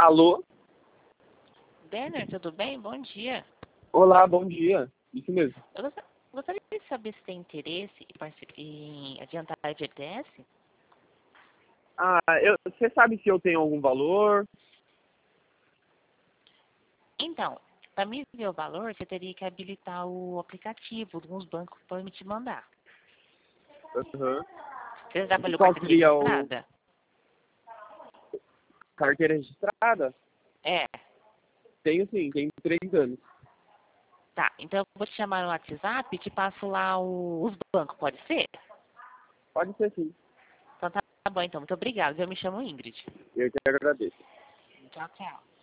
Alô? Denner, tudo bem? Bom dia. Olá, bom dia. Isso mesmo. Eu gostaria de saber se tem interesse em adiantar a FGTS. Você sabe se eu tenho algum valor? Então, para mim ver o valor, você teria que habilitar o aplicativo. Alguns bancos podem te mandar. Aham. Você já E trabalhou com qual carteira seria o registrada? carteira registrada? É. Tenho sim, tenho 3 anos. Tá, então eu vou te chamar no WhatsApp e te passo lá os bancos, pode ser? Pode ser sim. Então tá bom, então. Muito obrigada. Eu me chamo Ingrid. Eu que agradeço. Tchau, tchau.